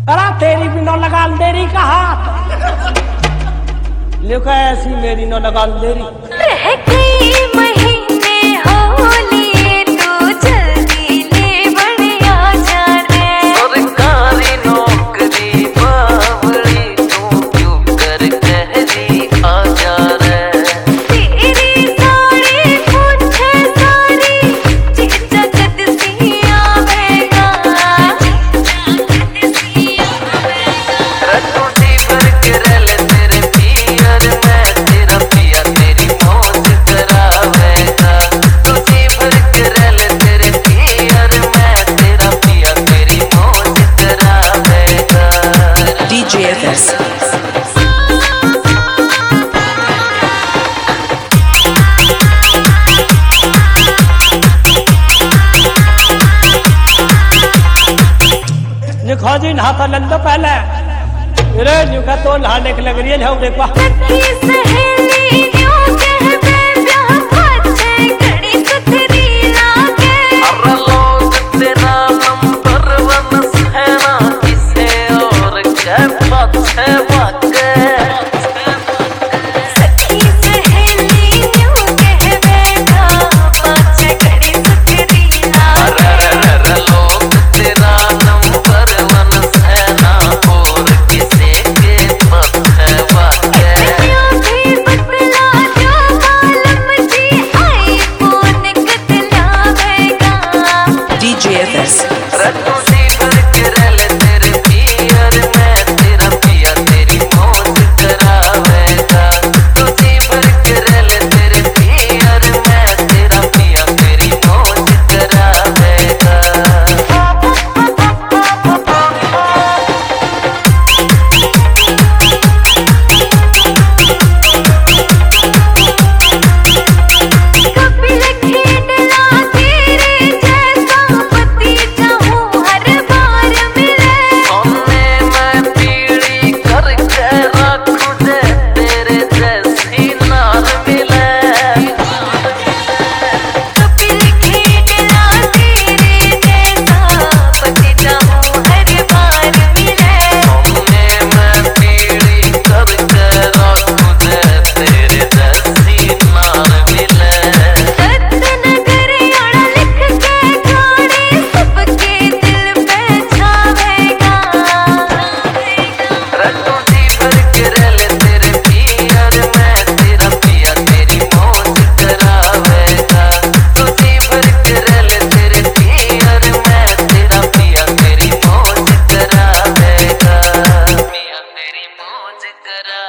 अरे तेरी भी नौ लगा देरी का हाथ लिखा ऐसी मेरी नौ लगा देरी रह गई महीने होली तू जल्दी ले बढ़िया जा रे सरकारी नौकरी बावड़ी तू क्यों कर कहरी आ जा रे तेरी साड़ी पूछे सारी चिचा कद सी आवेगा रटूटी भर के रल तेरे पियर में तेरा पिया तेरी मौज करावेगा टूटी भर के रल तेरे पियर में तेरा पिया तेरी मौज करावेगा DJ FS लिखा जी नहाता लल्लो पहले अरे लिखा तो नहाने के लग रही है जाओ देखवा सखी सहेली यूं कहते ब्याह बच्चे घड़ी सुथरी लागे हर लोग तेरा नंबर वन सेना किसे और के पछे भागे सखी सहेली यूं कहते ब्याह बच्चे घड़ी सुथरी लागे हर लोग तेरा नंबर वन सेना और किसे के पछे भागे भी बतला जो मालूम जी आई कौन कतलावेगा DJ FS रटूटी भर के रल तेरे पियर में तेरा पिया तेरी मौज करावेगा टूटी भर के रल तेरे पियर में तेरा पिया तेरी मौज करावेगा कपिल खेडला तेरे जैसा पति चाहूं हर बार मिले सोने में पीड़ी करके रखूं दे तेरे जैसी नार मिले कपिल खेडला तेरे जैसा पति चाहूं हर बार मिले सोने में पीड़ी करके रखूं दे तेरे जैसी नार मिले रत्नगर याना लिख के गाने सबके दिल पे छावेगा रटूटी भर के रल तेरे पियर में तेरा पिया तेरी मौज करावेगा टूटी भर के रल तेरे पियर में तेरा पिया तेरी मौज करावेगा पिया तेरी मौज करा